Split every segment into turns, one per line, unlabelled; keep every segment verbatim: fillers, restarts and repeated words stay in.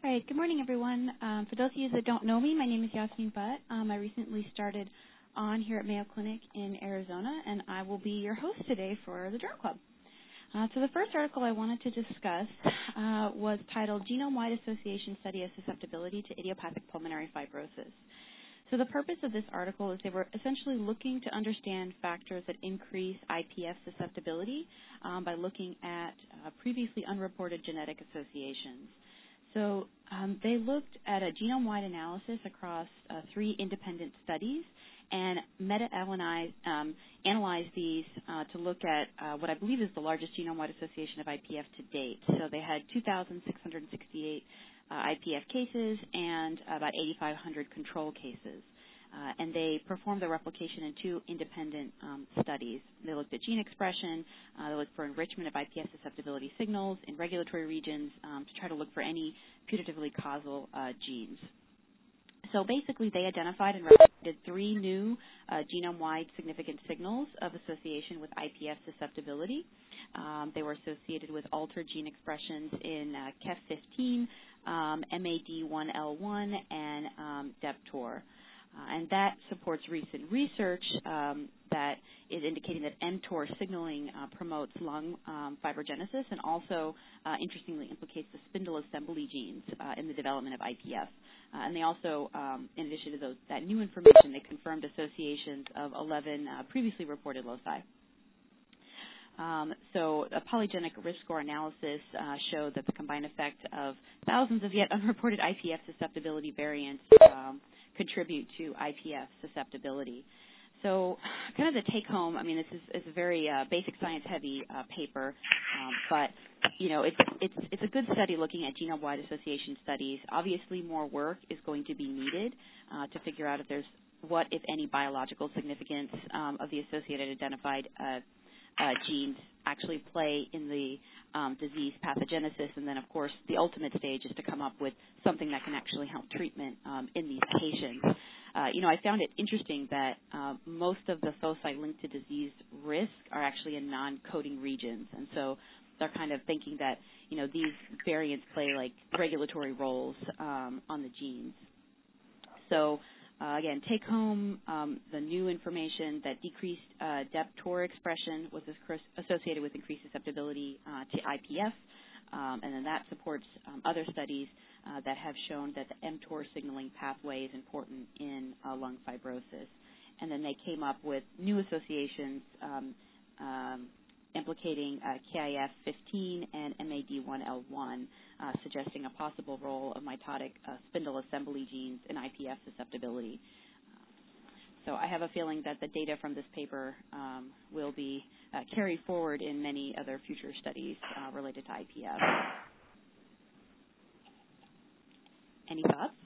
All right. Good morning, everyone. Um, for those of you that don't know me, my name is Yasmin Butt. Um, I recently started on here at Mayo Clinic in Arizona, and I will be your host today for the Journal Club. Uh, so the first article I wanted to discuss uh, was titled Genome-Wide Association Study of Susceptibility to Idiopathic Pulmonary Fibrosis. So the purpose of this article is they were essentially looking to understand factors that increase I P F susceptibility um, by looking at uh, previously unreported genetic associations. So um, they looked at a genome-wide analysis across uh, three independent studies and meta-analyzed um, analyzed these uh, to look at uh, what I believe is the largest genome-wide association of I P F to date. So they had two thousand six hundred sixty-eight uh, I P F cases and about eight thousand five hundred control cases. Uh, and they performed the replication in two independent um, studies. They looked at gene expression, uh, they looked for enrichment of I P F susceptibility signals in regulatory regions um, to try to look for any putatively causal uh, genes. So basically they identified and replicated three new uh, genome-wide significant signals of association with I P F susceptibility. Um, they were associated with altered gene expressions in uh, K E F fifteen, um, M A D one L one, and um, D E P T O R. Uh, and that supports recent research um, that is indicating that mTOR signaling uh, promotes lung um, fibrogenesis and also, uh, interestingly, implicates the spindle assembly genes uh, in the development of I P F. Uh, and they also, um, in addition to those, that new information, they confirmed associations of eleven uh, previously reported loci. Um, so a polygenic risk score analysis uh, showed that the combined effect of thousands of yet unreported I P F susceptibility variants um, contribute to I P F susceptibility. So kind of the take-home, I mean, this is, is a very uh, basic science-heavy uh, paper, um, but, you know, it's, it's, it's a good study looking at genome-wide association studies. Obviously, more work is going to be needed uh, to figure out if there's what, if any, biological significance um, of the associated identified uh, Uh, genes actually play in the um, disease pathogenesis, and then, of course, the ultimate stage is to come up with something that can actually help treatment um, in these patients. Uh, you know, I found it interesting that uh, most of the foci linked to disease risk are actually in non-coding regions, and so they're kind of thinking that, you know, these variants play like regulatory roles um, on the genes. So Uh, again, take home um, the new information that decreased uh, D E P T O R expression was associated with increased susceptibility uh, to I P F, um, and then that supports um, other studies uh, that have shown that the mTOR signaling pathway is important in uh, lung fibrosis. And then they came up with new associations um, um, implicating uh, K I F fifteen and M A D one L one, uh, suggesting a possible role of mitotic uh, spindle assembly genes in I P F susceptibility. So I have a feeling that the data from this paper um, will be uh, carried forward in many other future studies uh, related to I P F. Any thoughts?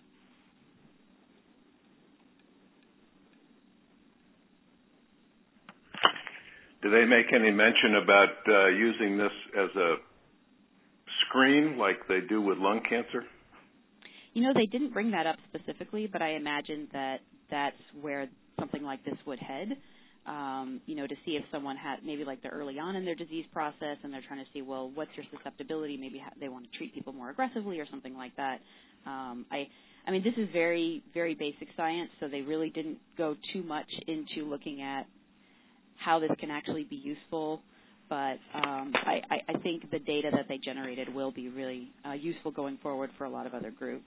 Do they make any mention about uh, using this as a screen like they do with lung cancer?
You know, they didn't bring that up specifically, but I imagine that that's where something like this would head, um, you know, to see if someone had maybe like they're early on in their disease process and they're trying to see, well, what's your susceptibility? Maybe ha- they want to treat people more aggressively or something like that. Um, I, I mean, this is very, very basic science, so they really didn't go too much into looking at how this can actually be useful, but um, I, I, I think the data that they generated will be really uh, useful going forward for a lot of other groups.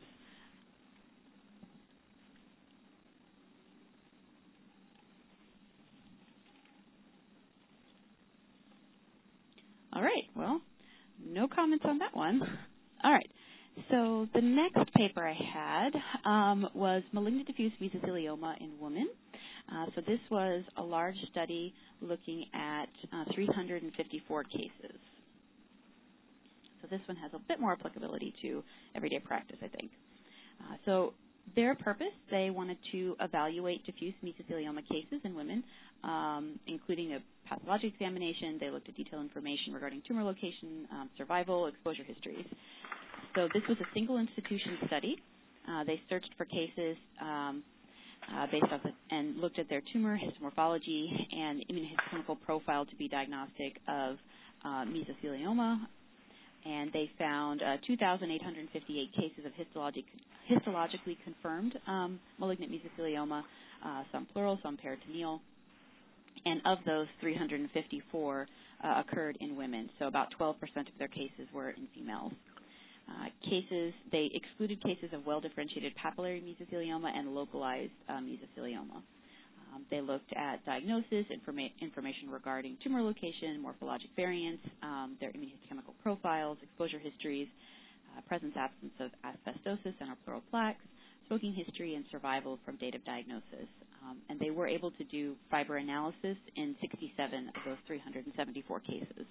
All right, well, no comments on that one. All right, so the next paper I had um, was malignant diffuse mesothelioma in women. Uh, so this was a large study looking at uh, three hundred fifty-four cases. So this one has a bit more applicability to everyday practice, I think. Uh, so their purpose, they wanted to evaluate diffuse mesothelioma cases in women, um, including a pathologic examination. They looked at detailed information regarding tumor location, um, survival, exposure histories. So this was a single institution study. Uh, they searched for cases um, uh, based off of, and looked at their tumor histomorphology and immunohistochemical profile to be diagnostic of uh, mesothelioma. and they found uh, two thousand eight hundred fifty-eight cases of histologic, histologically confirmed um, malignant mesothelioma, uh, some pleural, some peritoneal, and of those, three hundred fifty-four uh, occurred in women, so about twelve percent of their cases were in females. Uh, cases, they excluded cases of well-differentiated papillary mesothelioma and localized uh, mesothelioma. Um, they looked at diagnosis, informa- information regarding tumor location, morphologic variants, um, their immunohistochemical profiles, exposure histories, uh, presence, absence of asbestosis and or pleural plaques, smoking history, and survival from date of diagnosis. Um, and they were able to do fiber analysis in sixty-seven of those three hundred seventy-four cases.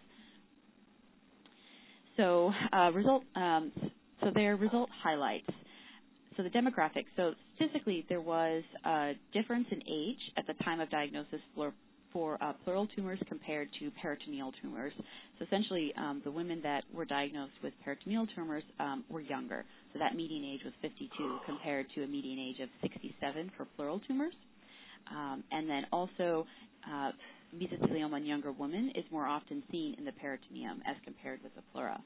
So, uh, result, um, so their result highlights. So the demographics. So statistically, there was a difference in age at the time of diagnosis for, for uh, pleural tumors compared to peritoneal tumors. So essentially, um, the women that were diagnosed with peritoneal tumors um, were younger. So that median age was fifty-two compared to a median age of sixty-seven for pleural tumors. Um, and then also, uh, mesothelioma in younger women is more often seen in the peritoneum as compared with the pleura.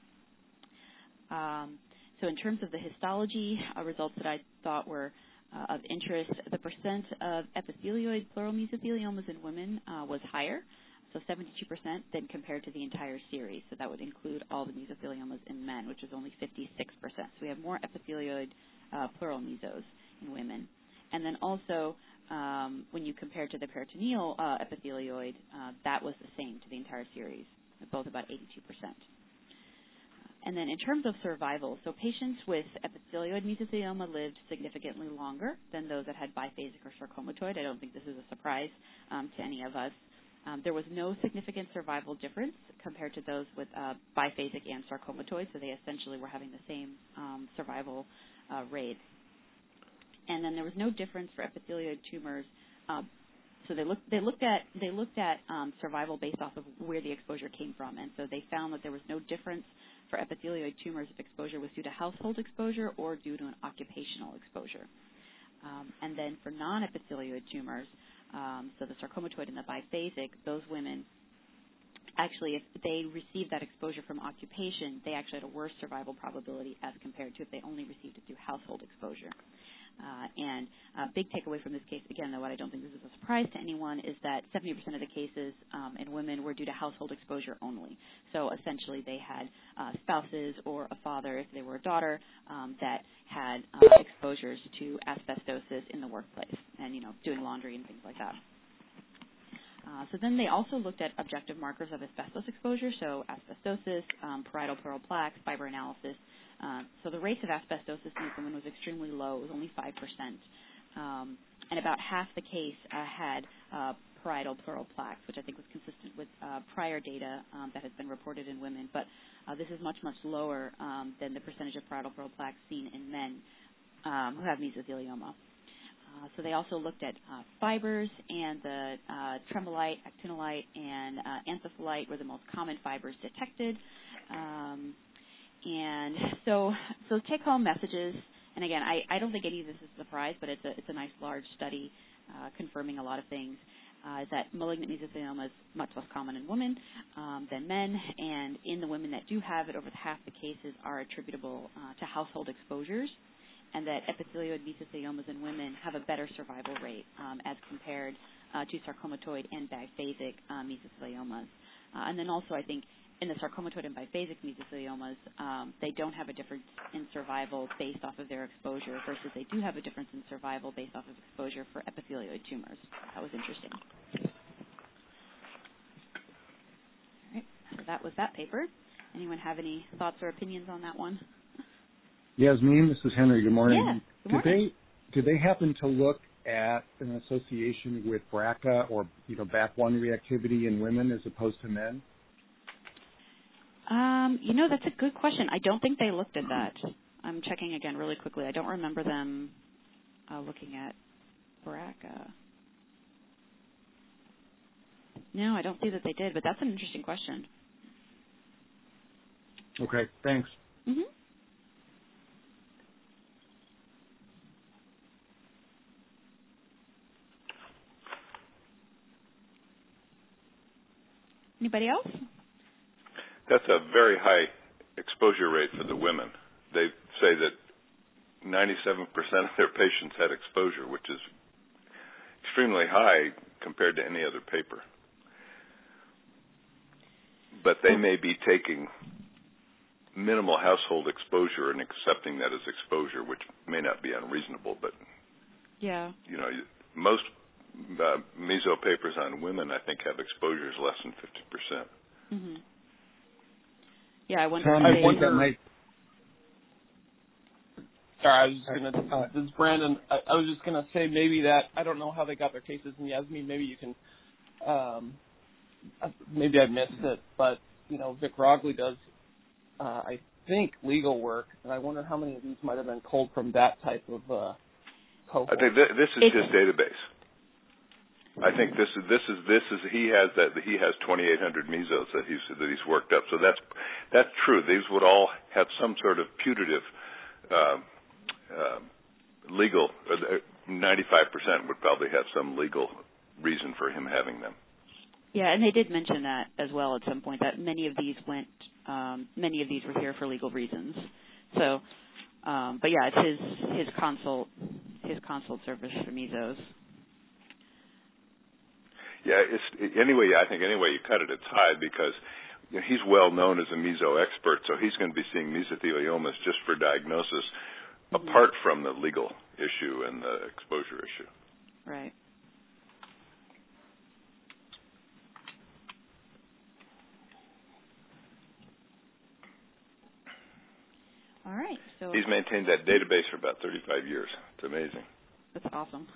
Um, so in terms of the histology uh, results that I thought were uh, of interest, the percent of epithelioid pleural mesotheliomas in women uh, was higher, so seventy-two percent than compared to the entire series. So that would include all the mesotheliomas in men, which is only fifty-six percent. So we have more epithelioid uh, pleural mesos in women. And then also, um, when you compare to the peritoneal uh, epithelioid, uh, that was the same to the entire series, both about eighty-two percent. And then in terms of survival, so patients with epithelioid mesothelioma lived significantly longer than those that had biphasic or sarcomatoid. I don't think this is a surprise um, to any of us. Um, there was no significant survival difference compared to those with uh, biphasic and sarcomatoid, so they essentially were having the same um, survival uh, rate. And then there was no difference for epithelioid tumors. Uh, so they looked, they looked at they looked at um, survival based off of where the exposure came from, and so they found that there was no difference for epithelioid tumors if exposure was due to household exposure or due to an occupational exposure. Um, and then for non-epithelioid tumors, um, so the sarcomatoid and the biphasic, those women actually, if they received that exposure from occupation, they actually had a worse survival probability as compared to if they only received it through household exposure. Uh, and uh, big takeaway from this case, again, though, what I don't think this is a surprise to anyone, is that seventy percent of the cases um, in women were due to household exposure only. So essentially they had uh, spouses or a father, if they were a daughter, um, that had uh, exposures to asbestosis in the workplace and, you know, doing laundry and things like that. Uh, so then they also looked at objective markers of asbestos exposure, so asbestosis, um, parietal pleural plaques, fiber analysis. Uh, so the rate of asbestosis in these women was extremely low. It was only five percent. Um, and about half the case uh, had uh, parietal pleural plaques, which I think was consistent with uh, prior data um, that has been reported in women. But uh, this is much, much lower um, than the percentage of parietal pleural plaques seen in men um, who have mesothelioma. Uh, so they also looked at uh, fibers, and the uh, tremolite, actinolite, and uh, anthophyllite were the most common fibers detected. Um, and so, so take-home messages. And again, I, I don't think any of this is a surprise, but it's a it's a nice large study uh, confirming a lot of things. Uh, is that malignant mesothelioma is much less common in women um, than men, and in the women that do have it, over half the cases are attributable uh, to household exposures, and that epithelioid mesotheliomas in women have a better survival rate um, as compared uh, to sarcomatoid and biphasic uh, mesotheliomas. Uh, and then also, I think, in the sarcomatoid and biphasic mesotheliomas, um, they don't have a difference in survival based off of their exposure versus they do have a difference in survival based off of exposure for epithelioid tumors. That was interesting. All right, so that was that paper. Anyone have any thoughts or opinions on that one?
Yasmin, this is Henry. Good morning.
Yeah, good morning.
Did they, did they happen to look at an association with B R C A or, you know, B A C one reactivity in women as opposed to men?
Um, you know, that's a good question. I don't think they looked at that. I'm checking again really quickly. I don't remember them uh, looking at B R C A. No, I don't see that they did, but that's an interesting question.
Okay, thanks.
Mm-hmm. Anybody else?
That's a very high exposure rate for the women. They say that ninety-seven percent of their patients had exposure, which is extremely high compared to any other paper. But they may be taking minimal household exposure and accepting that as exposure, which may not be unreasonable. But
yeah,
you know, most uh, meso papers on women, I think, have exposures less than fifty percent.
Mm-hmm. Yeah, I wonder.
Tom,
I
I think
wonder
that might.
Sorry, I was just gonna. Uh, this is Brandon. I, I was just gonna say maybe that I don't know how they got their cases in Yasmin. Maybe you can. Um, maybe I missed it, but you know, Vic Rogley does. Uh, I think legal work, and I wonder how many of these might have been pulled from that type of uh, cohort.
I think th- this is
it's,
his database. I think this is this is this is he has that he has twenty-eight hundred mesos that he's that he's worked up. So that's that's true. These would all have some sort of putative uh, uh, legal. ninety-five percent would probably have some legal reason for him having them.
Yeah, and they did mention that as well at some point, that many of these went, um, many of these were here for legal reasons. So, um, but yeah, it's his his consult his consult service for mesos.
Yeah, it's anyway. I think anyway you cut it, it's high because you know, he's well known as a meso expert, so he's going to be seeing mesotheliomas just for diagnosis, mm-hmm. apart from the legal issue and the exposure issue.
Right. All right. So
he's maintained that database for about thirty-five years. It's amazing.
That's awesome.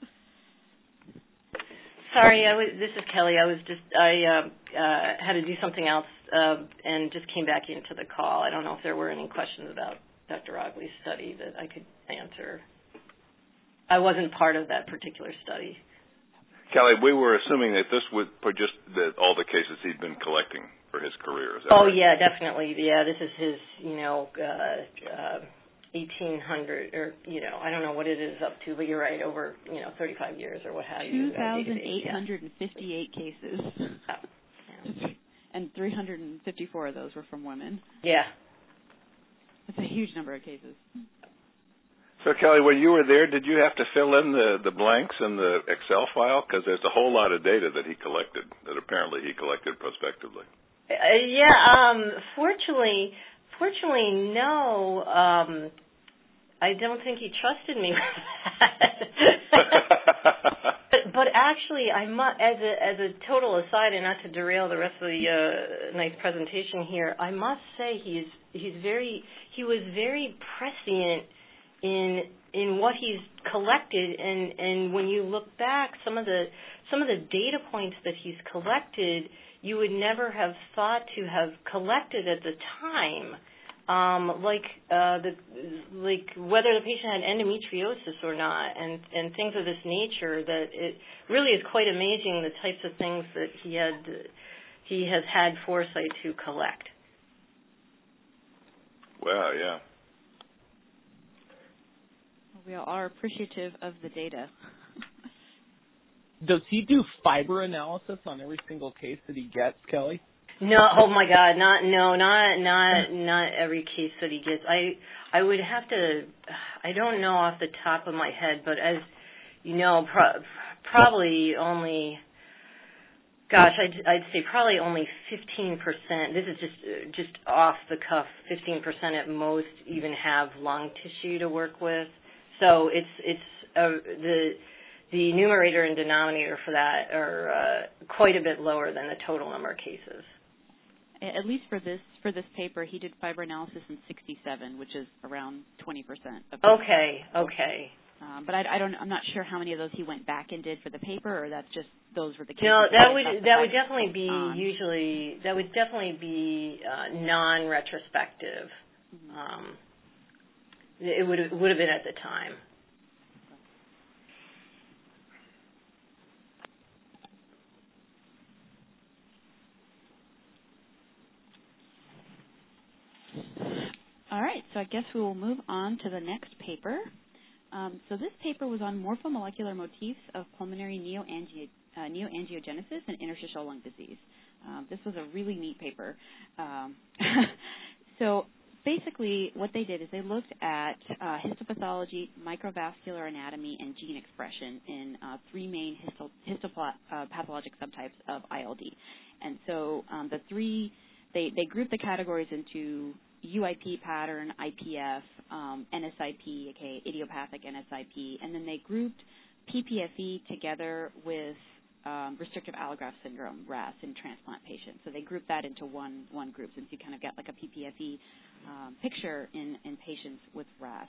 Sorry, I was, this is Kelly. I was just I uh, uh, had to do something else uh, and just came back into the call. I don't know if there were any questions about Doctor Rogley's study that I could answer. I wasn't part of that particular study.
Kelly, we were assuming that this would for just that all the cases he'd been collecting for his career. Is that
oh
right?
yeah, definitely. Yeah, this is his, you know, uh, uh, eighteen hundred, or you know, I don't know what it is up to, but you're right, over you know thirty-five years or what have you.
Two thousand eight hundred and fifty-eight yeah. cases,
oh, yeah.
and three hundred and fifty-four of those were from women.
Yeah,
that's a huge number of cases.
So, Kelly, when you were there, did you have to fill in the, the blanks in the Excel file? Because there's a whole lot of data that he collected, that apparently he collected prospectively.
Uh, yeah, um, fortunately, fortunately, no. Um, I don't think he trusted me with that. but, but actually, I must, as a as a total aside, and not to derail the rest of the uh, nice presentation here, I must say he's he's very he was very prescient in in what he's collected, and, and when you look back, some of the some of the data points that he's collected, you would never have thought to have collected at the time, um, like uh, the like whether the patient had endometriosis or not, and and things of this nature. That it really is quite amazing the types of things that he had he has had foresight to collect.
Wow, yeah.
We are appreciative of the data.
Does he do fiber analysis on every single case that he gets, Kelly?
No, oh my God, not no, not not not every case that he gets. I I would have to. I don't know off the top of my head, but as you know, pro- probably only. Gosh, I'd, I'd say probably only fifteen percent. This is just just off the cuff. fifteen percent at most even have lung tissue to work with. So it's it's uh, the the numerator and denominator for that are uh, quite a bit lower than the total number of cases.
At least for this for this paper, he did fiber analysis in sixty-seven, which is around twenty percent.
Okay, okay.
Um, but I, I don't. I'm not sure how many of those he went back and did for the paper, or that's just those were the cases.
No, that, that would that would definitely be
on.
usually that would definitely be uh, non-retrospective. Mm-hmm. Um, It would have, would have been at the time.
All right, so I guess we will move on to the next paper. Um, so this paper was on morphomolecular motifs of pulmonary neoangi- uh, neoangiogenesis and interstitial lung disease. Um, this was a really neat paper. Um, so basically what they did is they looked at uh, histopathology, microvascular anatomy, and gene expression in uh, three main histo- histopathologic subtypes of I L D. And so um, the three, they, they grouped the categories into U I P pattern, I P F, um, N S I P, aka idiopathic N S I P, and then they grouped P P F E together with um, restrictive allograft syndrome, R A S, in transplant patients. So they grouped that into one one group, since you kind of get like a P P F E um, picture in, in patients with R A S.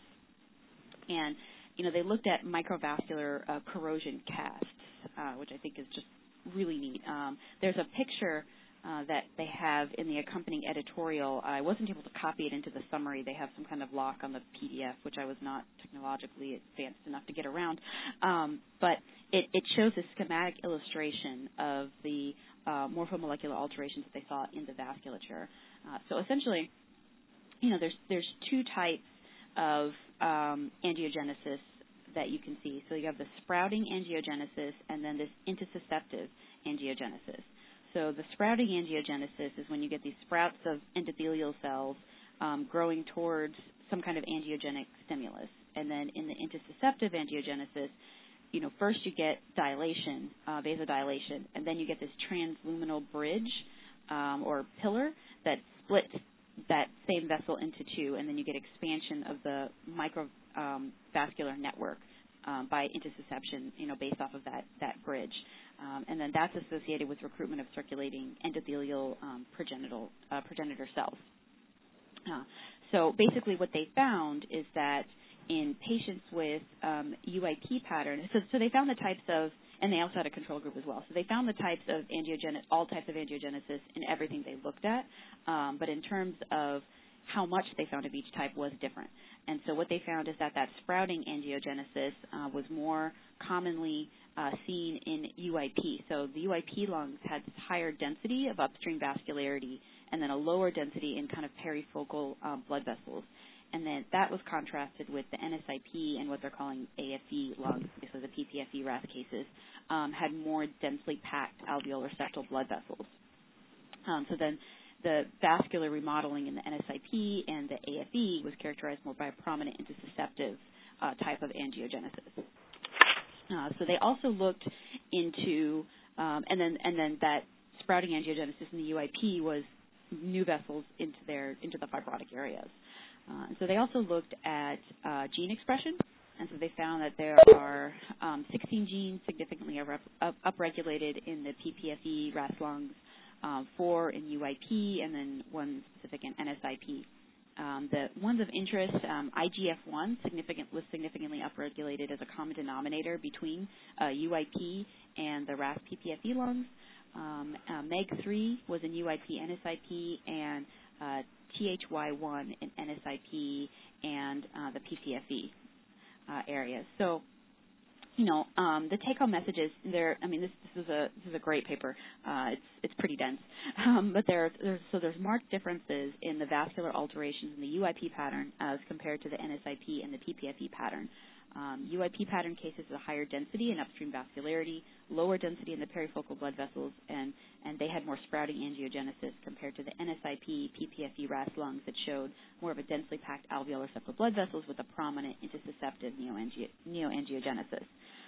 And, you know, they looked at microvascular uh, corrosion casts, uh, which I think is just really neat. Um, there's a picture Uh, that they have in the accompanying editorial. I wasn't able to copy it into the summary. They have some kind of lock on the P D F, which I was not technologically advanced enough to get around. Um, but it, it shows a schematic illustration of the uh, morphomolecular alterations that they saw in the vasculature. Uh, so essentially, you know, there's there's two types of um, angiogenesis that you can see. So you have the sprouting angiogenesis and then this intussusceptive angiogenesis. So the sprouting angiogenesis is when you get these sprouts of endothelial cells um, growing towards some kind of angiogenic stimulus. And then in the intussusceptive angiogenesis, you know, first you get dilation, uh, vasodilation, and then you get this transluminal bridge um, or pillar that splits that same vessel into two, and then you get expansion of the microvascular um, network um, by intussusception, you know, based off of that, that bridge. Um, and then that's associated with recruitment of circulating endothelial um, progenital, uh, progenitor cells. Uh, so basically what they found is that in patients with um, U I P pattern, so, so they found the types of, and they also had a control group as well, so they found the types of angiogenesis, all types of angiogenesis in everything they looked at, um, but in terms of how much they found of each type was different. And so what they found is that that sprouting angiogenesis uh, was more commonly uh, seen in U I P. So the U I P lungs had this higher density of upstream vascularity and then a lower density in kind of perifocal um, blood vessels. And then that was contrasted with the N S I P and what they're calling A F E lungs, so the P P F E R A S cases, um, had more densely packed alveolar septal blood vessels. Um, so then the vascular remodeling in the N S I P and the A F E was characterized more by a prominent intussusceptive uh, type of angiogenesis. Uh, so they also looked into, um, and then and then that sprouting angiogenesis in the U I P was new vessels into their into the fibrotic areas. Uh, and so they also looked at uh, gene expression, and so they found that there are um, sixteen genes significantly up, up, upregulated in the P P F E R A S lungs, um, four in U I P, and then one specific in N S I P. Um, the ones of interest, um, I G F one significant, was significantly upregulated as a common denominator between uh, U I P and the R A S P P F E lungs. Um, uh, M E G three was in U I P, N S I P, and uh, T H Y one in N S I P and uh, the P P F E uh, areas. So, you know, um, the take-home messages there. I mean, this, this is a this is a great paper. Uh, it's it's pretty dense, um, but there there's so there's marked differences in the vascular alterations in the U I P pattern as compared to the N S I P and the P P F E pattern. Um, U I P pattern cases with a higher density in upstream vascularity, lower density in the perifocal blood vessels, and, and they had more sprouting angiogenesis compared to the N S I P, P P F E R A S lungs that showed more of a densely packed alveolar septal blood vessels with a prominent intussusceptive neoangi- neoangiogenesis.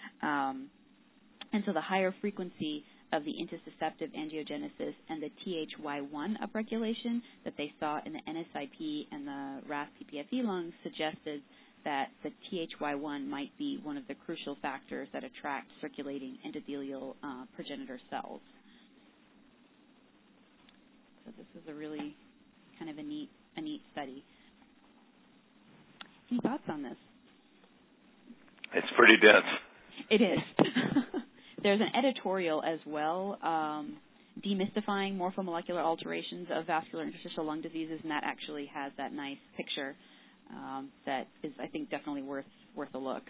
Um, and so the higher frequency of the intussusceptive angiogenesis and the T H Y one upregulation that they saw in the N S I P and the R A S P P F E lungs suggested that the T H Y one might be one of the crucial factors that attract circulating endothelial uh, progenitor cells. So this is a really kind of a neat, a neat study. Any thoughts on this?
It's pretty dense.
It is. There's an editorial as well, um, demystifying morphomolecular alterations of vascular interstitial lung diseases, and that actually has that nice picture. Um, that is, I think, definitely worth worth a look.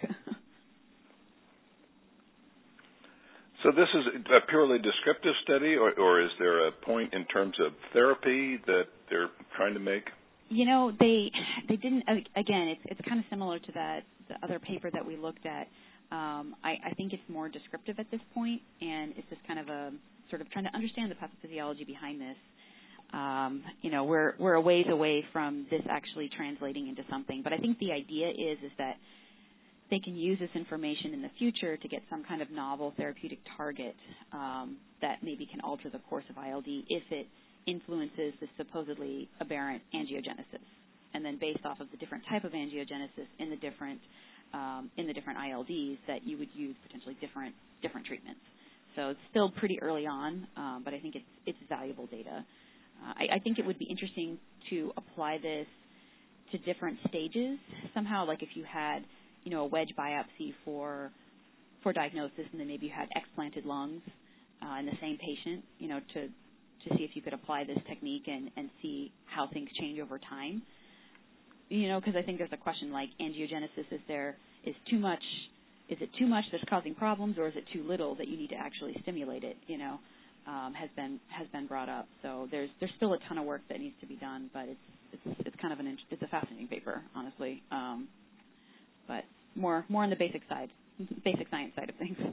So this is a purely descriptive study, or, or is there a point in terms of therapy that they're trying to make?
You know, they they didn't. Again, it's it's kind of similar to that the other paper that we looked at. Um, I, I think it's more descriptive at this point, and it's just kind of a sort of trying to understand the pathophysiology behind this. um, you know, we're we're a ways away from this actually translating into something. But I think the idea is is that they can use this information in the future to get some kind of novel therapeutic target um, that maybe can alter the course of I L D if it influences the supposedly aberrant angiogenesis. And then based off of the different type of angiogenesis in the different um, in the different I L Ds, that you would use potentially different different treatments. So it's still pretty early on, um, but I think it's it's valuable data. Uh, I, I think it would be interesting to apply this to different stages somehow, like if you had, you know, a wedge biopsy for for diagnosis, and then maybe you had explanted lungs uh, in the same patient, you know, to to see if you could apply this technique and, and see how things change over time. You know, because I think there's a question like angiogenesis, is there is too much, is it too much that's causing problems, or is it too little that you need to actually stimulate it, you know, um, has been has been brought up. So there's there's still a ton of work that needs to be done, but it's it's, it's kind of an, it's a fascinating paper, honestly. Um, but more more on the basic side, basic science side of things.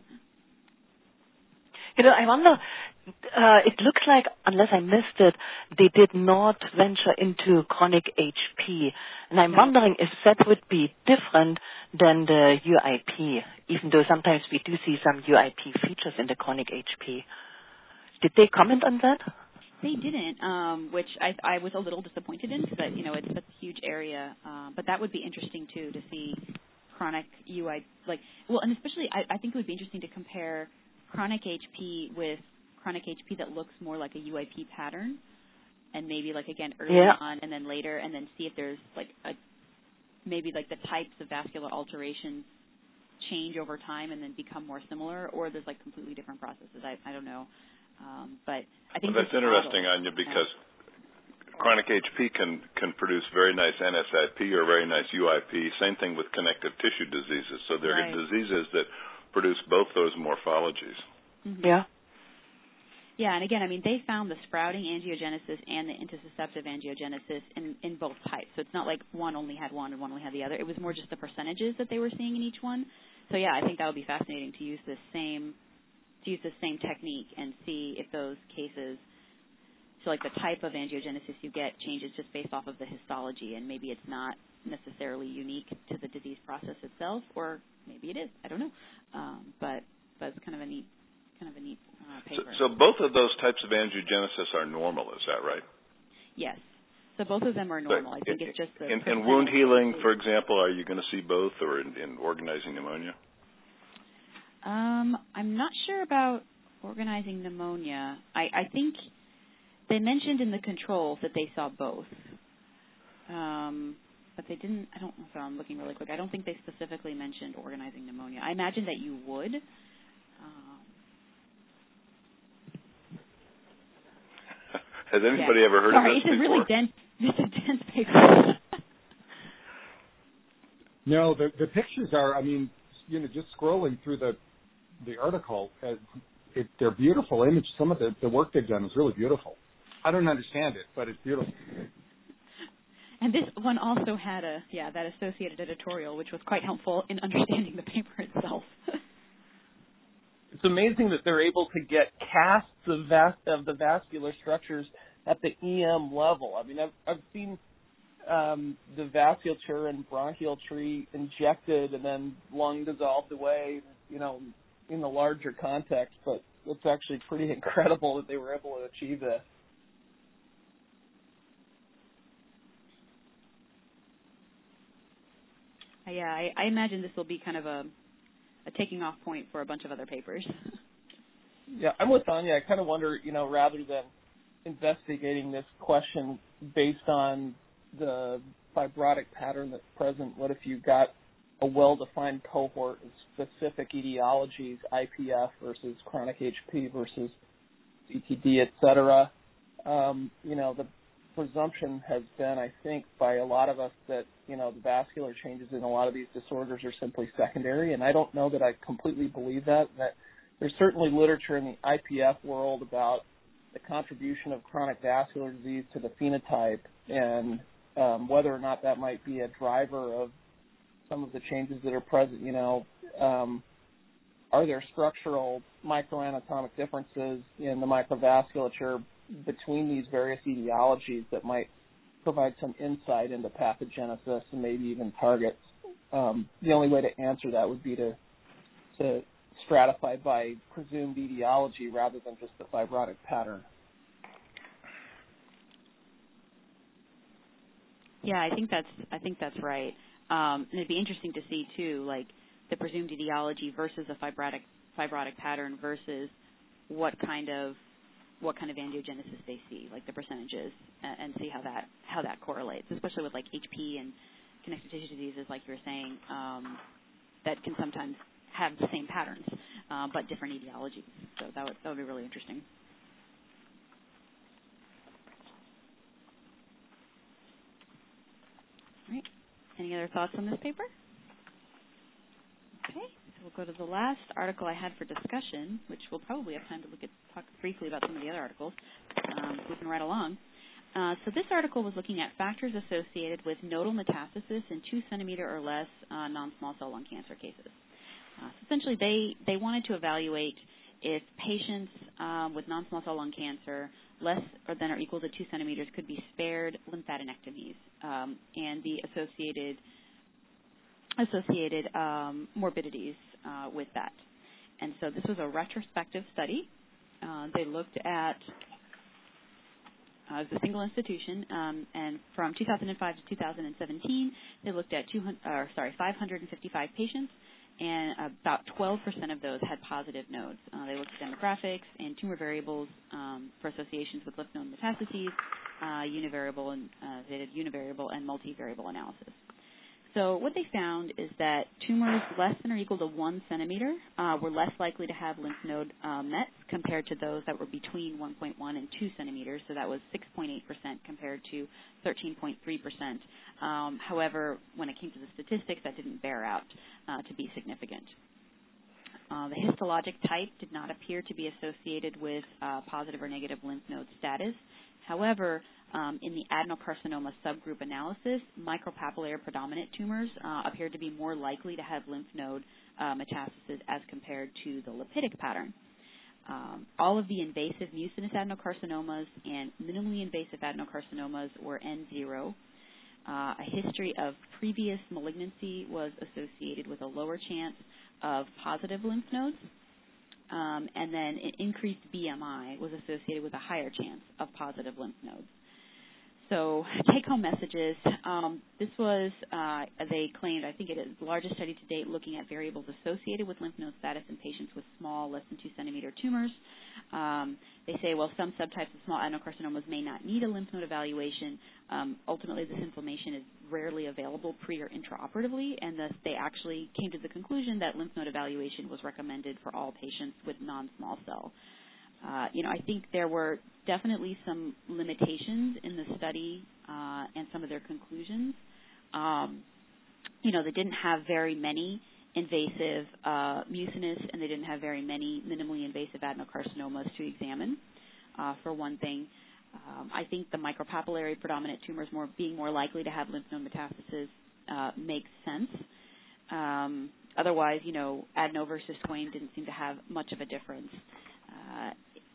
You know, I wonder, uh, it looks like, unless I missed it, they did not venture into chronic H P. And I'm no. wondering if that would be different than the U I P, even though sometimes we do see some U I P features in the chronic H P. Did they comment on that?
They didn't, um, which I, I was a little disappointed in, because, you know, it's such a huge area. Um, but that would be interesting, too, to see chronic U I P. Like, well, and especially I, I think it would be interesting to compare chronic H P with chronic H P that looks more like a U I P pattern, and maybe like again early
yeah.
on and then later, and then see if there's like a maybe like the types of vascular alterations change over time and then become more similar, or there's like completely different processes. I, I don't know, um, but I think
well, that's interesting, model, Anya, because yeah. chronic H P can can produce very nice N S I P or very nice U I P. Same thing with connective tissue diseases. So there
right.
are diseases that produce both those morphologies.
Mm-hmm.
Yeah.
Yeah, and again, I mean, they found the sprouting angiogenesis and the intussusceptive angiogenesis in, in both types. So it's not like one only had one and one only had the other. It was more just the percentages that they were seeing in each one. So yeah, I think that would be fascinating to use this same to use this same technique and see if those cases, so like the type of angiogenesis you get changes just based off of the histology, and maybe it's not necessarily unique to the disease process itself, or maybe it is. I don't know. Um, but but it's kind of a neat kind of a neat uh, paper.
So, so both of those types of angiogenesis are normal, is that right?
Yes. So both of them are normal.
But
I think
in,
it's just the
in, in wound healing, for example, are you going to see both, or in, in organizing pneumonia?
Um, I'm not sure about organizing pneumonia. I, I think they mentioned in the controls that they saw both. Um, but they didn't, I don't know, so I'm looking really quick. I don't think they specifically mentioned organizing pneumonia. I imagine that you would. Um,
Has anybody
yeah.
ever heard
Sorry,
of this
it's
before?
A really dense, it's a dense paper.
No, the the pictures are, I mean, you know, just scrolling through the the article, uh, it, they're beautiful images. Some of the, the work they've done is really beautiful. I don't understand it, but it's beautiful.
And this one also had a, yeah, that associated editorial, which was quite helpful in understanding the paper itself.
It's amazing that they're able to get casts of, vas- of the vascular structures at the E M level. I mean, I've, I've seen um, the vasculature and bronchial tree injected and then lung dissolved away, you know, in the larger context, but it's actually pretty incredible that they were able to achieve this.
Yeah, I, I imagine this will be kind of a, a taking off point for a bunch of other papers.
Yeah, I'm with Anya. I kind of wonder, you know, rather than investigating this question based on the fibrotic pattern that's present, what if you got a well-defined cohort of specific etiologies, I P F versus chronic H P versus C T D, et cetera? Um, you know, the presumption has been, I think, by a lot of us that, you know, the vascular changes in a lot of these disorders are simply secondary, and I don't know that I completely believe that. That there's certainly literature in the I P F world about the contribution of chronic vascular disease to the phenotype and um, whether or not that might be a driver of some of the changes that are present. You know, um, are there structural microanatomic differences in the microvasculature between these various etiologies that might provide some insight into pathogenesis and maybe even targets. Um, the only way to answer that would be to to stratify by presumed etiology rather than just the fibrotic pattern.
Yeah, I think that's I think that's right. Um, and it'd be interesting to see too, like the presumed etiology versus a fibrotic fibrotic pattern versus what kind of what kind of angiogenesis they see, like the percentages, and, and see how that how that correlates, especially with like H P and connective tissue diseases, like you were saying, um, that can sometimes have the same patterns uh, but different etiologies. So that would that would be really interesting. All right. Any other thoughts on this paper? Okay. So we'll go to the last article I had for discussion, which we'll probably have time to look at talk briefly about some of the other articles. Um, moving right along. Uh, so this article was looking at factors associated with nodal metastasis in two centimeter or less uh, non-small cell lung cancer cases. Uh, so essentially, they, they wanted to evaluate if patients um, with non-small cell lung cancer less or than or equal to two centimeters could be spared lymphadenectomies um, and the associated associated um, morbidities uh, with that. And so this was a retrospective study. Uh, they looked at Uh, it was a single institution, um, and from two thousand five to two thousand seventeen, they looked at two hundred, or sorry, five hundred fifty-five patients, and about twelve percent of those had positive nodes. Uh, they looked at demographics and tumor variables um, for associations with lymph node metastases, uh, univariable and uh, they did univariable and multivariable analysis. So what they found is that tumors less than or equal to one centimeter uh, were less likely to have lymph node uh, mets compared to those that were between one point one and two centimeters. So that was six point eight percent compared to thirteen point three percent. Um, however, when it came to the statistics, that didn't bear out uh, to be significant. Uh, the histologic type did not appear to be associated with uh, positive or negative lymph node status. However, um, in the adenocarcinoma subgroup analysis, micropapillary predominant tumors uh, appeared to be more likely to have lymph node uh, metastasis as compared to the lipidic pattern. Um, all of the invasive mucinous adenocarcinomas and minimally invasive adenocarcinomas were N zero. Uh, a history of previous malignancy was associated with a lower chance of positive lymph nodes. Um, and then an increased B M I was associated with a higher chance of positive lymph nodes. So take-home messages. Um, this was, uh, they claimed, I think it is the largest study to date looking at variables associated with lymph node status in patients with small, less than two centimeter tumors. Um, they say, well, some subtypes of small adenocarcinomas may not need a lymph node evaluation. Um, ultimately, this information is rarely available pre or intraoperatively, and thus they actually came to the conclusion that lymph node evaluation was recommended for all patients with non-small cell. Uh, you know, I think there were definitely some limitations in the study uh, and some of their conclusions. Um, you know, they didn't have very many invasive uh, mucinous, and they didn't have very many minimally invasive adenocarcinomas to examine, uh, for one thing. Um, I think the micropapillary predominant tumors more, being more likely to have lymph node metastasis uh, makes sense. Um, otherwise, you know, adeno versus squame didn't seem to have much of a difference. Uh,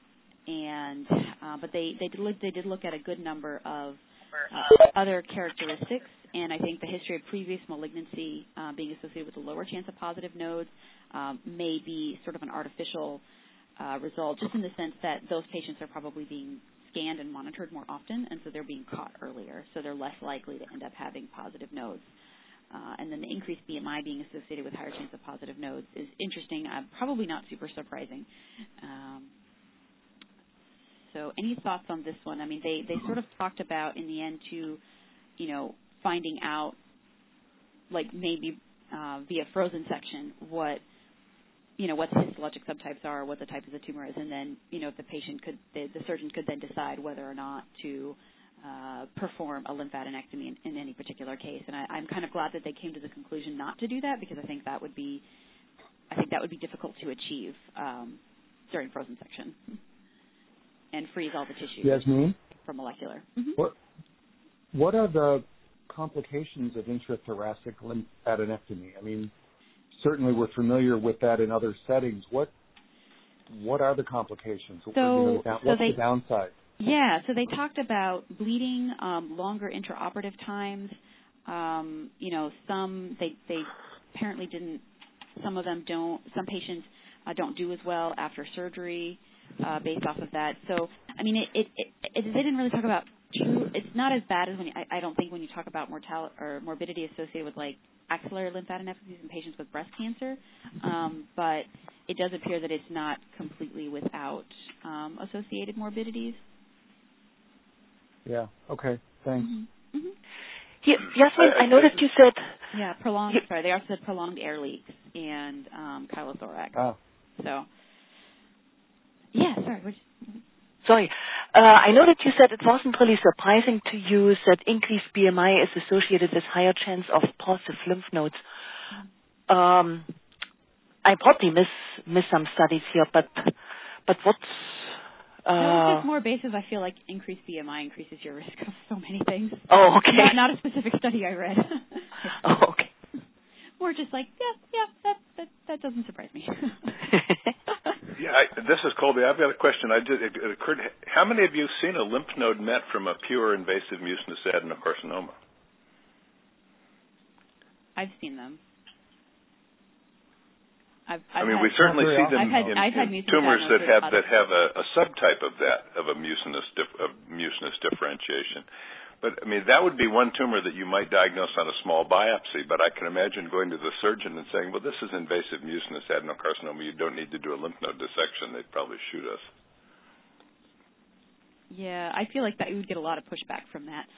and uh, but they they did look, they did look at a good number of uh, other characteristics, and I think the history of previous malignancy uh, being associated with a lower chance of positive nodes um, may be sort of an artificial uh, result, just in the sense that those patients are probably being scanned and monitored more often, and so they're being caught earlier, so they're less likely to end up having positive nodes. Uh, and then the increased B M I being associated with higher chance of positive nodes is interesting, uh, probably not super surprising. Um, so any thoughts on this one? I mean, they, they sort of talked about in the end to, you know, finding out, like maybe uh, via frozen section, what, you know, what the histologic subtypes are, what the type of the tumor is, and then, you know, if the patient could, the, the surgeon could then decide whether or not to Uh, perform a lymphadenectomy in, in any particular case, and I, I'm kind of glad that they came to the conclusion not to do that, because I think that would be, I think that would be difficult to achieve um, during frozen section and freeze all the tissues
Yasmin?
for molecular. Mm-hmm.
What What are the complications of intrathoracic lymphadenectomy? I mean, certainly we're familiar with that in other settings. What What are the complications?
So,
you know, the,
so
what's
they,
the downside?
Yeah, so they talked about bleeding, um, longer intraoperative times. Um, you know, some they they apparently didn't. Some of them don't. Some patients uh, don't do as well after surgery uh, based off of that. So, I mean, it, it, it, it they didn't really talk about true. It's not as bad as when you, I, I don't think when you talk about mortality or morbidity associated with like axillary lymphadenopathies in patients with breast cancer. Um, but it does appear that it's not completely without um, associated morbidities.
Yeah. Okay. Thanks.
Mm-hmm. Mm-hmm.
Yeah, Yasmin, I noticed you said.
Yeah, prolonged.
You,
sorry, they also said prolonged air leaks and um, chylothorax.
Ah.
So, yeah, sorry. Which,
sorry, uh, I know that you said it wasn't really surprising to you that increased B M I is associated with higher chance of positive lymph nodes. Um, I probably miss miss some studies here, but but what's Uh,
no, it's just more basis. I feel like increased B M I increases your risk of so many things.
Oh, okay.
Not, not a specific study I read.
Oh, okay.
More just like, yeah, yeah, that that, that doesn't surprise me.
Yeah, I, this is Colby. I've got a question. I did, it, it occurred. How many of you have seen a lymph node met from a pure invasive mucinous adenocarcinoma?
I've seen them. I've, I've
I mean,
had,
we certainly see them
I've had,
in,
I've had
in tumors that have that
of,
have a, a subtype of that of a mucinous dif, of mucinous differentiation. But I mean, that would be one tumor that you might diagnose on a small biopsy. But I can imagine going to the surgeon and saying, "Well, this is invasive mucinous adenocarcinoma. You don't need to do a lymph node dissection." They'd probably shoot us.
Yeah, I feel like that you would get a lot of pushback from that.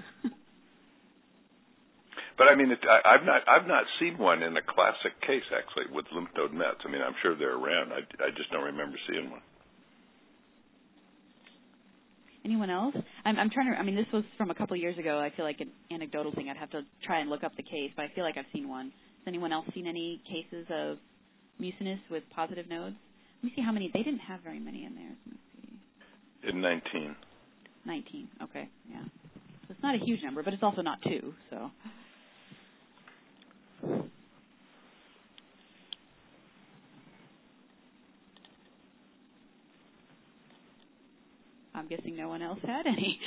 But I mean, it, I, I've not I've not seen one in a classic case actually with lymph node mets. I mean, I'm sure they're around. I, I just don't remember seeing one.
Anyone else? I'm, I'm trying to. I mean, this was from a couple of years ago. I feel like an anecdotal thing. I'd have to try and look up the case, but I feel like I've seen one. Has anyone else seen any cases of mucinous with positive nodes? Let me see how many. They didn't have very many in there. Let me see.
In nineteen.
nineteen. Okay. Yeah. So it's not a huge number, but it's also not two. So. I'm guessing no one else had any.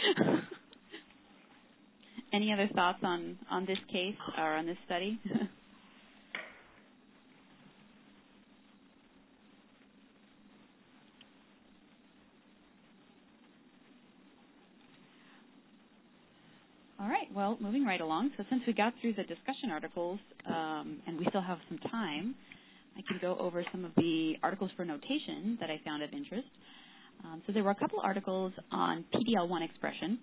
Any other thoughts on, on this case or on this study? All right. Well, moving right along. So since we got through the discussion articles um, and we still have some time, I can go over some of the articles for notation that I found of interest. Um, so there were a couple articles on P D L one expression,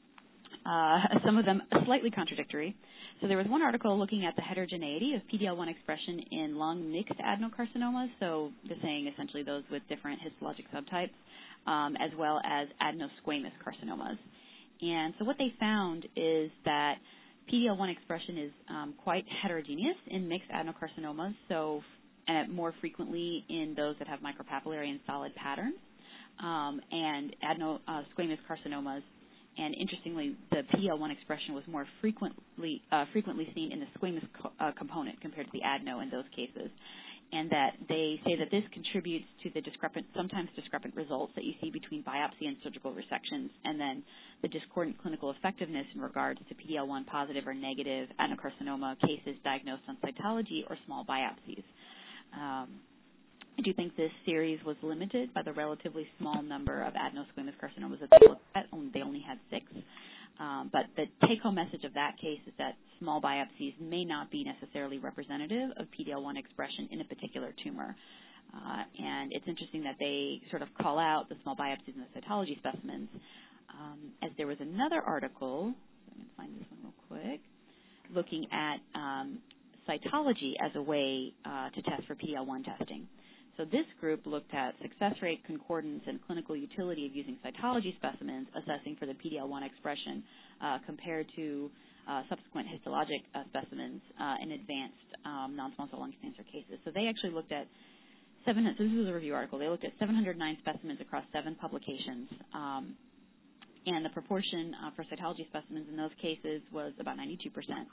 uh, some of them slightly contradictory. So there was one article looking at the heterogeneity of P D L one expression in lung mixed adenocarcinomas, so they're saying essentially those with different histologic subtypes, um, as well as adenosquamous carcinomas. And so what they found is that P D L one expression is um, quite heterogeneous in mixed adenocarcinomas, so and more frequently in those that have micropapillary and solid patterns. Um, and adenosquamous uh, carcinomas, and interestingly, the P D L one expression was more frequently uh, frequently seen in the squamous co- uh, component compared to the adeno in those cases, and that they say that this contributes to the discrepant, sometimes discrepant results that you see between biopsy and surgical resections, and then the discordant clinical effectiveness in regards to P D L one positive or negative adenocarcinoma cases diagnosed on cytology or small biopsies. Um, I do think this series was limited by the relatively small number of adenosquamous carcinomas that they looked at. They only had six. Um, but the take-home message of that case is that small biopsies may not be necessarily representative of P D L one expression in a particular tumor. Uh, and it's interesting that they sort of call out the small biopsies in the cytology specimens. Um, as there was another article, let me find this one real quick, looking at um, cytology as a way uh, to test for P D L one testing. So this group looked at success rate, concordance, and clinical utility of using cytology specimens, assessing for the P D L one expression uh, compared to uh, subsequent histologic uh, specimens uh, in advanced um, non-small cell lung cancer cases. So they actually looked at seven. So this was a review article. They looked at seven hundred nine specimens across seven publications, um, and the proportion uh, for cytology specimens in those cases was about ninety-two percent.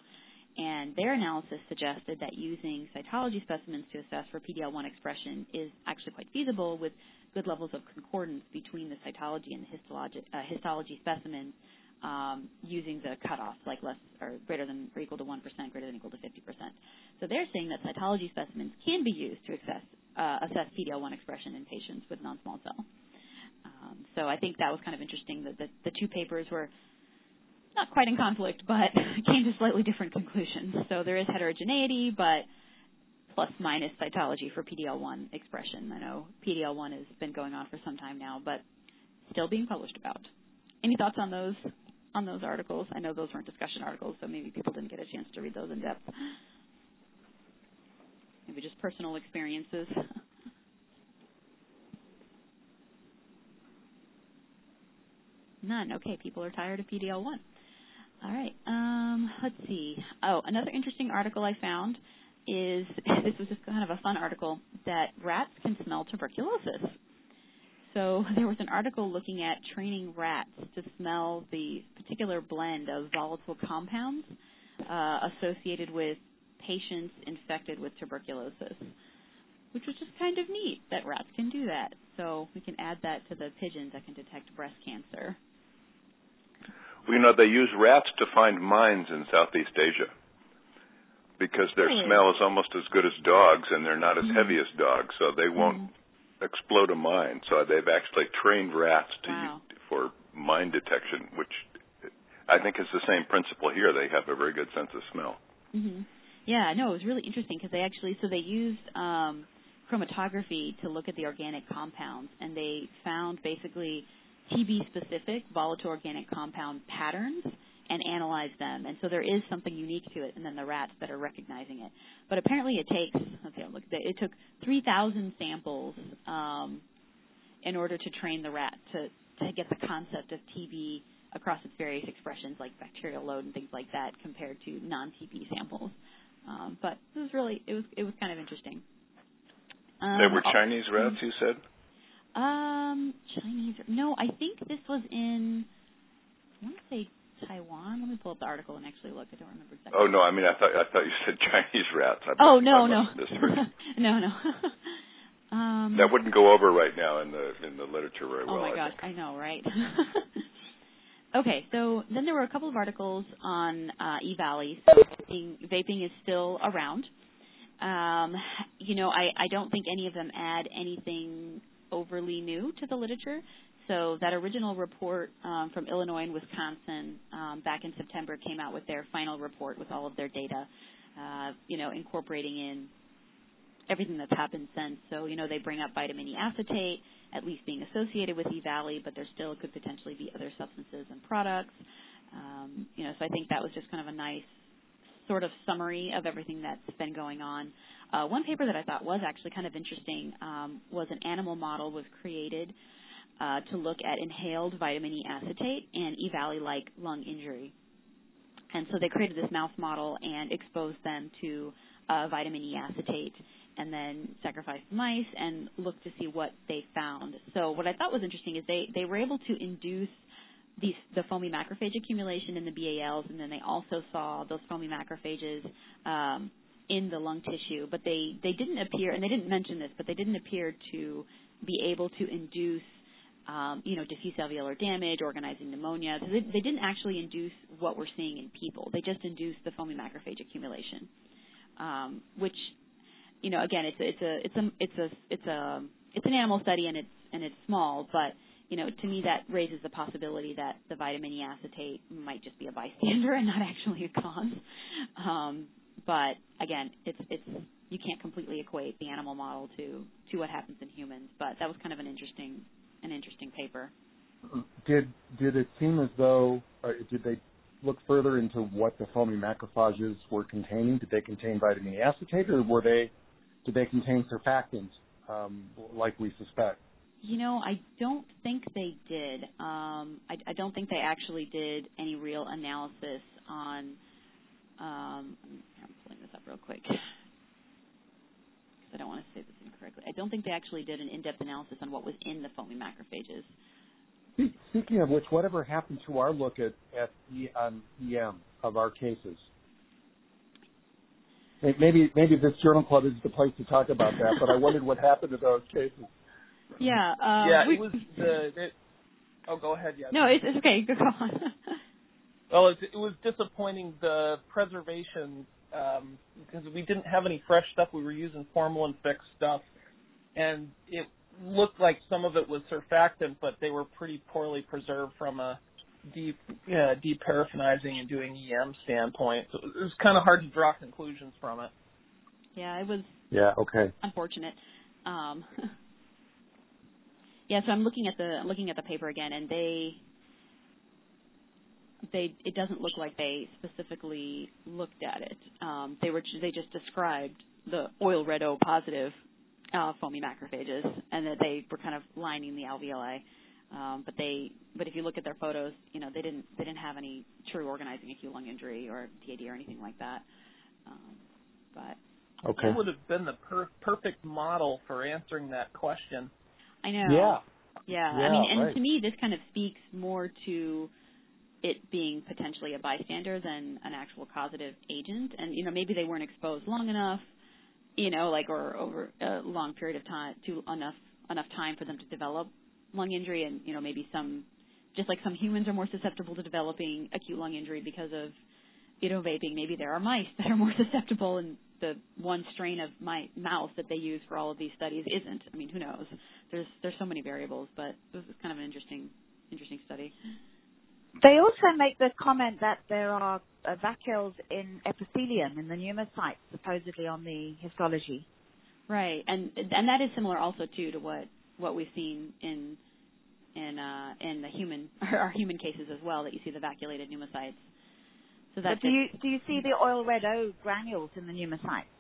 And their analysis suggested that using cytology specimens to assess for P D L one expression is actually quite feasible with good levels of concordance between the cytology and the histology, uh, histology specimens um, using the cutoffs like less or greater than or equal to one percent, greater than or equal to fifty percent. So they're saying that cytology specimens can be used to assess, uh, assess P D L one expression in patients with non-small cell. Um, so I think that was kind of interesting that the, the two papers were not quite in conflict, but came to slightly different conclusions. So there is heterogeneity, but plus minus cytology for P D L one expression. I know P D L one has been going on for some time now, but still being published about. Any thoughts on those on those articles? I know those weren't discussion articles, so maybe people didn't get a chance to read those in depth. Maybe just personal experiences. None. Okay, people are tired of P D L one. All right. Um, let's see. Oh, another interesting article I found is, this was just kind of a fun article, that rats can smell tuberculosis. So there was an article looking at training rats to smell the particular blend of volatile compounds uh, associated with patients infected with tuberculosis, which was just kind of neat that rats can do that. So we can add that to the pigeons that can detect breast cancer.
Well, you know, they use rats to find mines in Southeast Asia because their
really?
smell is almost as good as dogs, and they're not as
mm-hmm.
heavy as dogs, so they won't mm-hmm. explode a mine. So they've actually trained rats to
wow.
use, for mine detection, which I think is the same principle here. They have a very good sense of smell.
Mm-hmm. Yeah, no, it was really interesting because they actually, so they used um, chromatography to look at the organic compounds, and they found basically T B-specific volatile organic compound patterns and analyzed them. And so there is something unique to it, and then the rats that are recognizing it. But apparently it takes, let's see, look, it took three thousand samples um, in order to train the rat to, to get the concept of T B across its various expressions like bacterial load and things like that compared to non-T B samples. Um, but it was really, it was it was kind of interesting. Um,
they were Chinese rats, you said?
Um, Chinese. No, I think this was in, I want to say Taiwan. Let me pull up the article and actually look. I don't remember exactly.
Oh, no, I mean, I thought I thought you said Chinese rats. I
oh, no,
I
no. no, no. um,
that wouldn't go over right now in the in the literature very well.
Oh, my
I
gosh,
think.
I know, right? Okay, so then there were a couple of articles on uh, eValley. So vaping, vaping is still around. Um, you know, I, I don't think any of them add anything overly new to the literature. So that original report um, from Illinois and Wisconsin um, back in September came out with their final report with all of their data, uh, you know, incorporating in everything that's happened since. So, you know, they bring up vitamin E acetate, at least being associated with eValley, but there still could potentially be other substances and products. Um, you know, so I think that was just kind of a nice sort of summary of everything that's been going on. Uh, one paper that I thought was actually kind of interesting um, was an animal model was created uh, to look at inhaled vitamin E acetate and eValley-like lung injury. And so they created this mouse model and exposed them to uh, vitamin E acetate and then sacrificed mice and looked to see what they found. So what I thought was interesting is they, they were able to induce these, the foamy macrophage accumulation in the B A Ls, and then they also saw those foamy macrophages um, in the lung tissue. But they, they didn't appear, and they didn't mention this, but they didn't appear to be able to induce Um, you know, diffuse alveolar damage, organizing pneumonia. So they, they didn't actually induce what we're seeing in people. They just induced the foamy macrophage accumulation, um, which, you know, again, it's a, it's a it's a it's a it's a it's an animal study and it's and it's small, but you know, to me that raises the possibility that the vitamin E acetate might just be a bystander and not actually a cause. Um, but again, it's it's you can't completely equate the animal model to to what happens in humans. But that was kind of an interesting. an interesting paper.
Did did it seem as though, or did they look further into what the foamy macrophages were containing? Did they contain vitamin E acetate, or were they did they contain surfactants um, like we suspect?
You know, I don't think they did. Um, I, I don't think they actually did any real analysis on. Um, I'm pulling this up real quick. I don't want to say this incorrectly. I don't think they actually did an in-depth analysis on what was in the foamy macrophages.
Speaking of which, whatever happened to our look at, at E, on E M of our cases? maybe maybe this journal club is the place to talk about that. But I wondered what happened to those cases.
Yeah. Um,
yeah,
we,
it was the. It, oh, go ahead. Yeah.
No, it's, it's okay. Go on.
Well, it, it was disappointing the preservation um, because we didn't have any fresh stuff. We were using formalin fixed stuff, and it looked like some of it was surfactant, but they were pretty poorly preserved from a deep, yeah, deparaffinizing and doing E M standpoint. So it was kind of hard to draw conclusions from it.
Yeah, it was.
Yeah. Okay.
Unfortunate. Um, yeah, so I'm looking at the I'm looking at the paper again, and they they it doesn't look like they specifically looked at it. Um, they were they just described the oil red O positive uh, foamy macrophages, and that they were kind of lining the alveoli. Um, but they, but if you look at their photos, you know they didn't they didn't have any true organizing acute lung injury or T A D or anything like that. Um, but
okay,
it would have been the per- perfect model for answering that question.
I know.
Yeah.
Yeah.
yeah
I mean, and
right.
to me, this kind of speaks more to it being potentially a bystander than an actual causative agent. And you know, maybe they weren't exposed long enough, you know, like or over a long period of time, to enough enough time for them to develop lung injury, and you know maybe some, just like some humans are more susceptible to developing acute lung injury because of, you know, vaping. Maybe there are mice that are more susceptible, and the one strain of my mouse that they use for all of these studies isn't. I mean, who knows? There's there's so many variables, but this is kind of an interesting interesting study.
They also make the comment that there are uh, vacuoles in epithelium in the pneumocytes, supposedly on the histology.
Right, and and that is similar also too to what. what we've seen in in uh, in the human our human cases as well, that you see the vacuolated pneumocytes. So that's
but do you do you see the oil red O granules in the pneumocytes?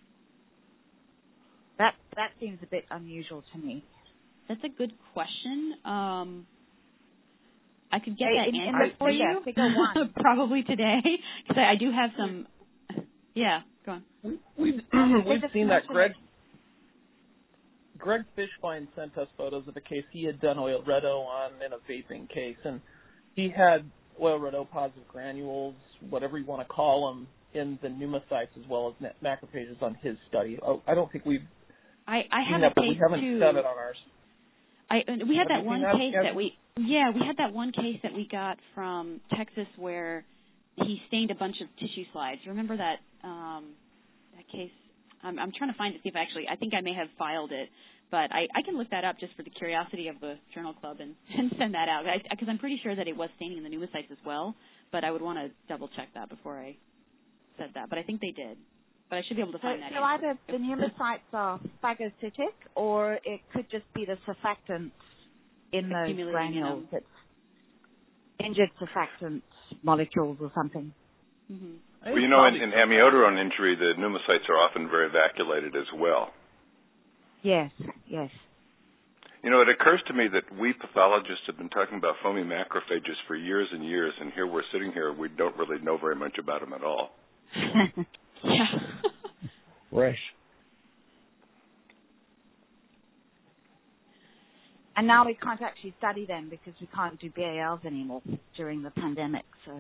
That that seems a bit unusual to me.
That's a good question. Um, I could get
in,
that
in
answer
the
for
figure,
you
figure one.
probably today, because I, I do have some. Yeah, go on.
We, we've we've seen that. Greg Greg Fishbein sent us photos of a case he had done oil red O on in a vaping case, and he had oil red O positive granules, whatever you want to call them, in the pneumocytes as well as macrophages on his study. Oh, I don't think we've
I, I
seen
have
that,
a
but
case
we haven't
too.
done it on ours.
I we had
Have
that one
that?
case
Yes.
that we yeah we had that one case that we got from Texas where he stained a bunch of tissue slides. You remember that um, that case? I'm, I'm trying to find it, see if I actually I think I may have filed it. But I, I can look that up just for the curiosity of the journal club and, and send that out, because I'm pretty sure that it was staining in the pneumocytes as well, but I would want to double-check that before I said that. But I think they did. But I should be able to find
so,
that.
So either the pneumocytes are phagocytic, or it could just be the surfactants in those granules. It's injured surfactant molecules or something.
Mm-hmm.
Well, you know, in, in amiodarone injury, the pneumocytes are often very vacuolated as well.
Yes, yes.
You know, it occurs to me that we pathologists have been talking about foamy macrophages for years and years, and here we're sitting here, we don't really know very much about them at all.
Yeah.
Right.
And now we can't actually study them because we can't do B A Ls anymore during the pandemic, so.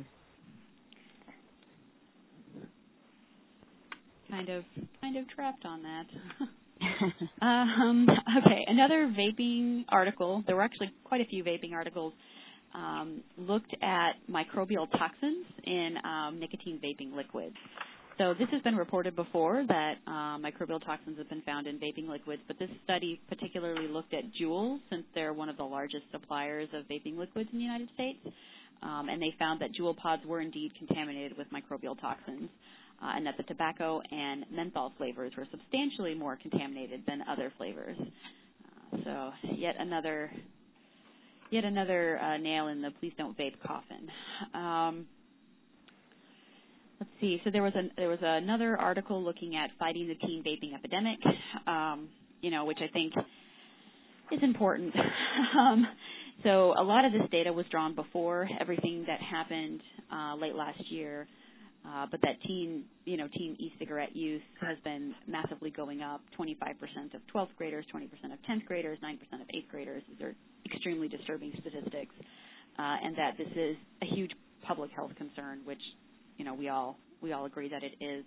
Kind of, kind of trapped on that. um, okay, another vaping article. There were actually quite a few vaping articles. Um, looked at microbial toxins in um, nicotine vaping liquids. So this has been reported before that uh, microbial toxins have been found in vaping liquids, but this study particularly looked at Juul, since they're one of the largest suppliers of vaping liquids in the United States, um, and they found that Juul pods were indeed contaminated with microbial toxins. Uh, and that the tobacco and menthol flavors were substantially more contaminated than other flavors. Uh, so yet another, yet another uh, nail in the please don't vape coffin. Um, let's see. So there was a, there was another article looking at fighting the teen vaping epidemic. Um, you know, which I think is important. um, so a lot of this data was drawn before everything that happened uh, late last year. Uh, but that teen, you know, teen e-cigarette use has been massively going up. twenty-five percent of twelfth graders, twenty percent of tenth graders, nine percent of eighth graders. These are extremely disturbing statistics, uh, and that this is a huge public health concern, which, you know, we all we all agree that it is.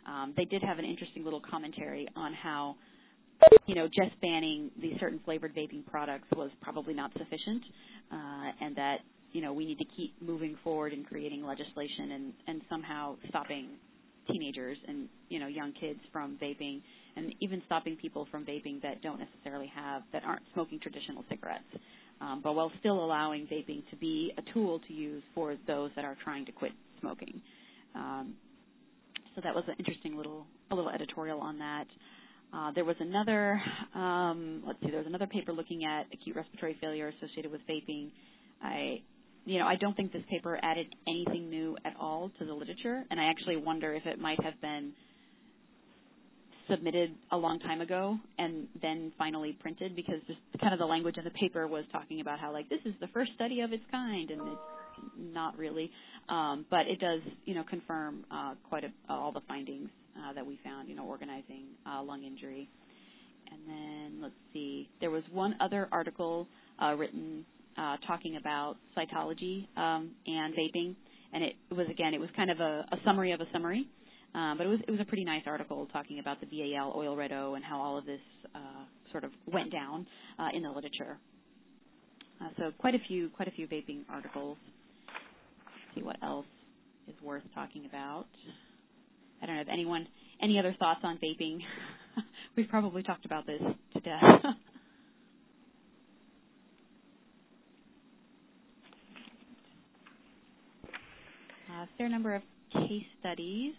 Um, they did have an interesting little commentary on how, you know, just banning these certain flavored vaping products was probably not sufficient, uh, and that, you know, we need to keep moving forward in creating legislation and, and somehow stopping teenagers and, you know, young kids from vaping, and even stopping people from vaping that don't necessarily have, that aren't smoking traditional cigarettes, um, but while still allowing vaping to be a tool to use for those that are trying to quit smoking. Um, so that was an interesting little, a little editorial on that. Uh, there was another, um, let's see, there was another paper looking at acute respiratory failure associated with vaping. I, you know, I don't think this paper added anything new at all to the literature, and I actually wonder if it might have been submitted a long time ago and then finally printed, because just kind of the language in the paper was talking about how, like, this is the first study of its kind, and it's not really. Um, but it does, you know, confirm uh, quite a, all the findings uh, that we found, you know, organizing uh, lung injury. And then, let's see, there was one other article uh, written uh, talking about cytology um, and vaping, and it was, again, it was kind of a, a summary of a summary. Um, but it was it was a pretty nice article talking about the B A L, oil red O, and how all of this uh, sort of went down uh, in the literature. Uh, so quite a few quite a few vaping articles. Let's see what else is worth talking about. I don't know if anyone any other thoughts on vaping. We've probably talked about this to death. A fair number of case studies.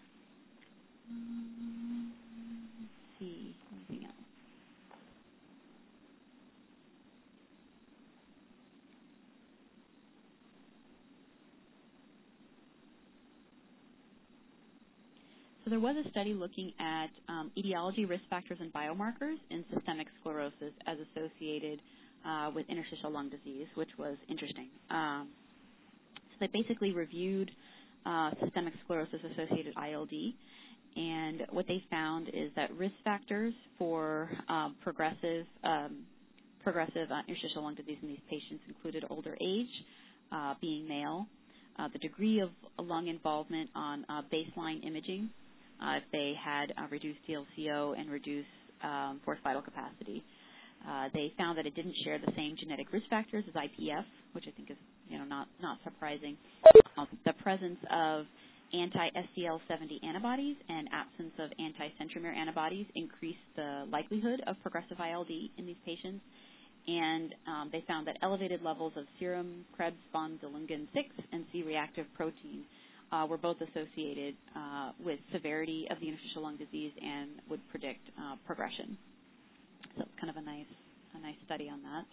Um, let's see, anything else? So there was a study looking at um, etiology, risk factors, and biomarkers in systemic sclerosis as associated uh, with interstitial lung disease, which was interesting. Um, so they basically reviewed uh, systemic sclerosis-associated I L D. And what they found is that risk factors for um, progressive um, progressive uh, interstitial lung disease in these patients included older age, uh, being male, uh, the degree of lung involvement on uh, baseline imaging, uh, if they had uh, reduced D L C O and reduced um, forced vital capacity. Uh, they found that it didn't share the same genetic risk factors as I P F, which I think is, you know, not not surprising. Um, the presence of anti-S C L seventy antibodies and absence of anti-centromere antibodies increased the likelihood of progressive I L D in these patients. And um, they found that elevated levels of serum Krebs von Dillingen six and C-reactive protein uh, were both associated uh, with severity of the interstitial lung disease and would predict uh, progression. So it's kind of a nice, a nice study on that.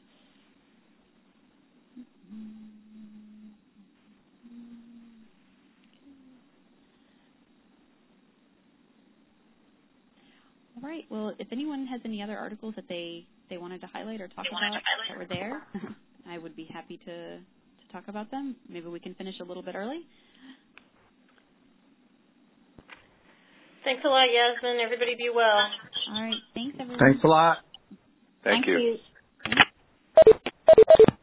All right. Well, if anyone has any other articles that they, they wanted to highlight or talk about that were there, I would be happy to, to talk about them. Maybe we can finish a little bit early.
Thanks a lot, Yasmin. Everybody be well.
All right. Thanks, everyone.
Thanks a lot.
Thank,
Thank
you.
you.